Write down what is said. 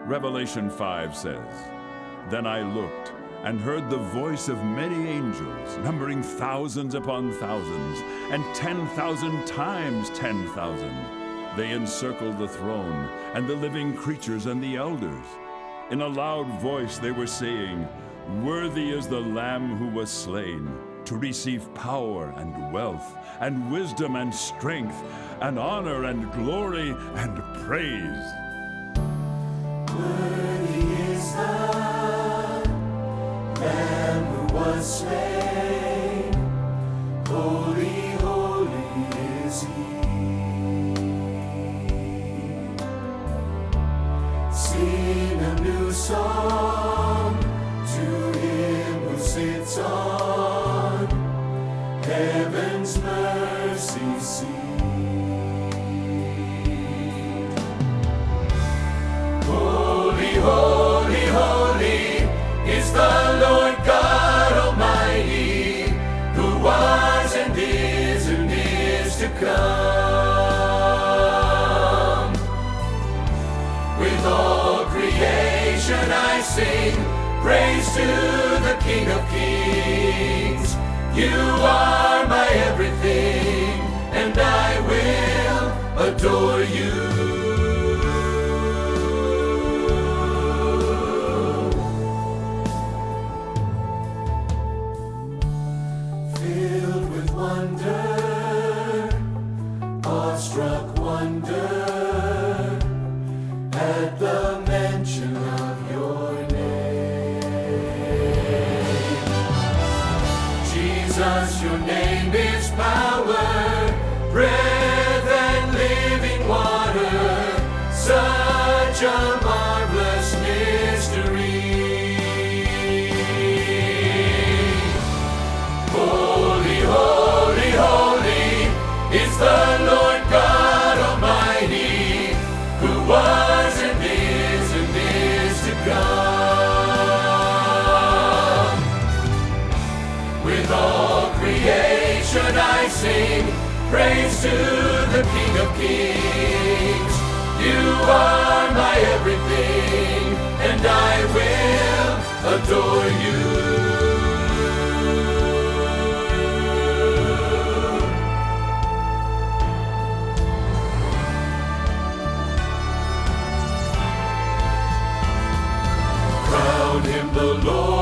Revelation 5 says, "Then I looked and heard the voice of many angels, numbering thousands upon thousands, and 10,000 times 10,000. They encircled the throne, and the living creatures and the elders. In a loud voice they were saying, 'Worthy is the Lamb who was slain, to receive power and wealth, and wisdom and strength, and honor and glory and praise.'" Worthy is the Lamb who was slain. Holy, holy is He. Sing a new song to Him who sits on heaven's mercy seat. Holy, holy, holy is the Lord God Almighty, who was and is to come. With all creation I sing praise to the King of Kings. You are my everything, and I will adore you. Filled with wonder, awestruck wonder, at the mention of your name. Jesus, your name is power, breath and living water, such a marvelous mystery. Holy, holy, holy is the Lord God Almighty, who was and is to come. With all creation I sing praise to the King of Kings. You are my everything, and I will adore you. Crown Him the Lord